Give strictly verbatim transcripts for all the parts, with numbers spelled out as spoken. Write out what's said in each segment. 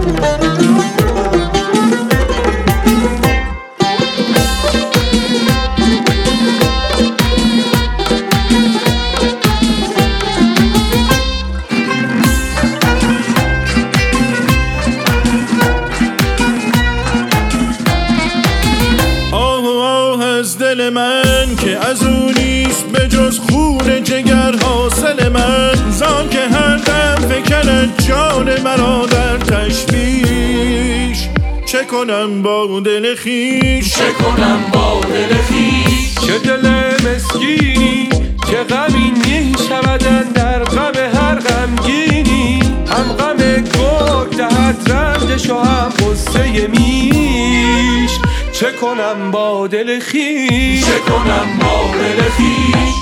دل من که از اون نیست به جز خون جگر حاصل من، زان که هر دم فکرت جان مرا در تشویش. چه کنم با دل خویش، چه کنم با دل خویش. چه دل مسکینی که غمی میشودن در غم هر غمگینی، هم غم گرگ دهد رنجش و هم غصه میش. چه کنم با دل خویش، چه کنم با دل خویش.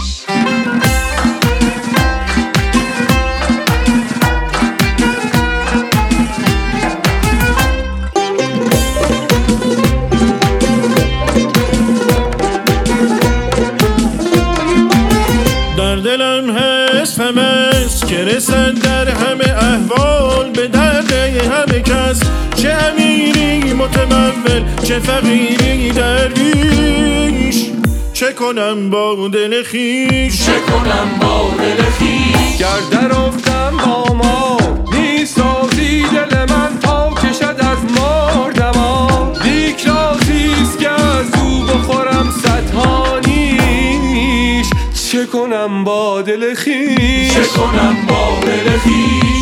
در دلم هست همه است که رسد در همه احوال به درد همه کس، چه امیری متمول چه فقیری درویش. چه کنم با دل خویش، چه کنم با دل خویش. گر در افتم با ما نیست راضی دل من تا کشد از مردما، لیک راضیست که از او بخورم صدها نیش. چه کنم با دل خویش، چه کنم با دل خویش.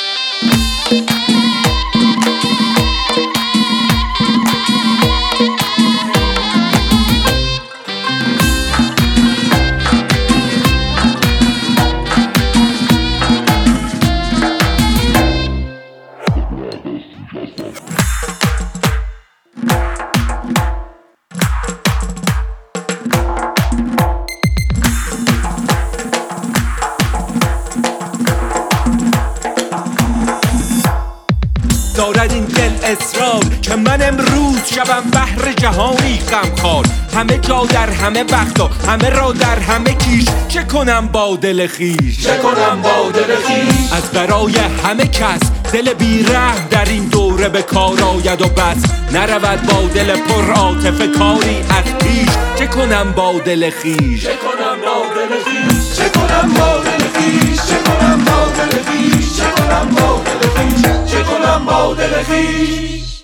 دارد این دل اصرار که من امروز شبم بحر جهانی غمخوار، همه جا در همه وقت و همه را در همه کیش. چه کنم با دل خویش، چه کنم با دل خویش. از برای همه کس دل بی‌رحم در این دوره به کار آید و بس، نرود با دل پر عاطفه کاری از پیش. چه کنم با دل خویش، چه کنم با دل خویش. چه کنم با دل خویش. چه کنم با دل خویش. چه کنم با دل خویش. چه کنم با دل خویش.